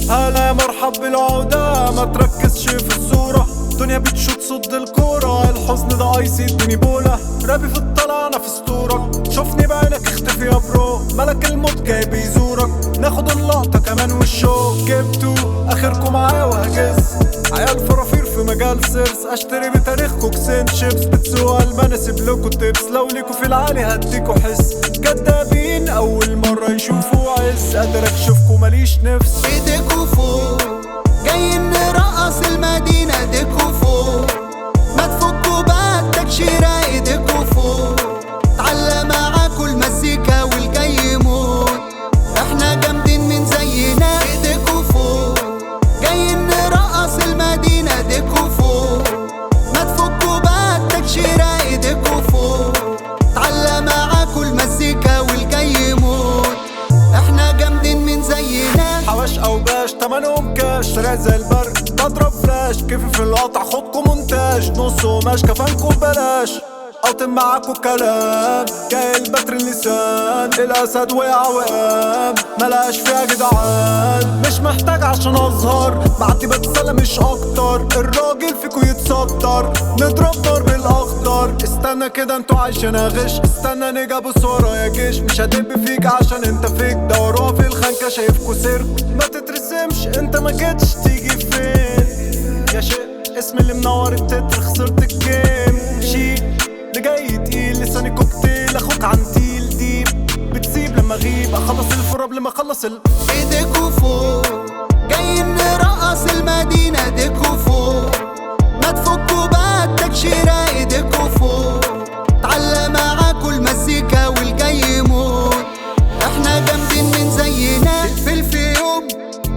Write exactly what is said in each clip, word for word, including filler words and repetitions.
هلا مرحب بالعودة، ما تركزش في الصورة، الدنيا بتشوت صد الكورة، الحزن ده ايسي اديني بولا، رابي في الطلع انا في اسطورك، شوفني بعينك اختفي يا برو، ملك الموت جاي بيزورك، ناخد اللقطة كمان والشو، جبتو اخركم معايا وهجس، عيال فرافير في مجال سيرس، اشتري بتاريخكو كسين شيبس، بتسوق المان اسيب لكو تبس، لو ليكو في العالي هديكو حس، كدابين اول مرة يشوفوا عز، قادر اكشفكو ماليش نفس. ايديكوا فوق جايين نرقص المدينة، ايديكوا فوق ما تفكوا بقى التكشيرة، ايديكوا فوق تعلى معاكوا المزيكا والجاي يموت، احنا جامدين من زينا، ايديكوا فوق جايين نرقص المدينة، ايديكوا فوق ما تفكوا بقى التكشيرة، ايديكوا فوق تعلى معاكوا المزيكا والجاي يموت، احنا جامدين من زينا. حواش او باش تمنهم كاش، سريع زي البرق بضرب فلاش، كيفي في القطع خدكو مونتاج، نص قماش كفانكو ببلاش، اوطن معاكو كلام، جاي البتر اللسان، الاسد وقع وقام، ملقاش فيها جدعان، مش محتاج عشان اظهر، بعدي بتسلى مش اكتر، الراجل فيكو يتسطر، نضرب نار بالاخضر، استنى كده انتو عايشين اغش، استنى نيجا بص ورايا جيش، مش هدب فيك عشان انت فيك، دوروها في الخنكة شايفكو سيرك، ما تترسمش انت ما جيتش تيجي فين، يا شيء اسم اللي منور التتر، خسرت الجيم، شيك اللي جاي تقيل، لساني كوكتيل، اخوك عنتيل ديب، بتسيب لما اغيب، اخلص الفراب قبل ما اخلص ال ايديكوا فوق جايين نرقص المدينة، ايديكوا فوق ما تفكوا بقى التكشيرة، ايديكوا فوق تعلى معاكوا المزيكا والجاي يموت، احنا جامدين من زينا، تقفل في يوم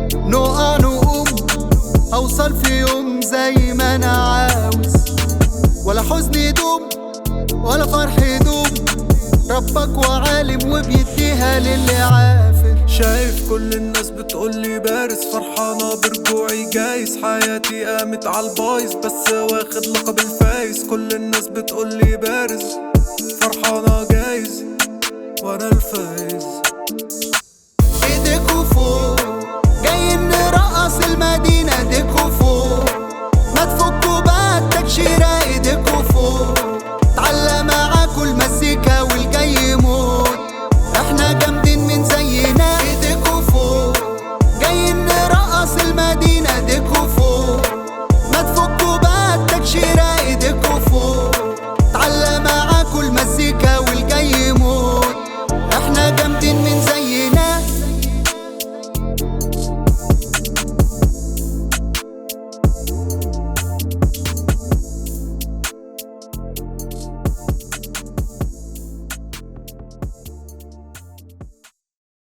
نقع نقوم، اوصل في يوم زي ما انا عاوز، ولا حزن يدوم ولا فرح يدوم، ربك وعالم وبيديها للي عافر. شايف كل الناس بتقولي بارز، فرحانة برجوعي جايز، حياتي قامت عالبايظ، بس واخد لقب الفايز، كل الناس بتقولي بارز، فرحانة جايز وانا الفايز.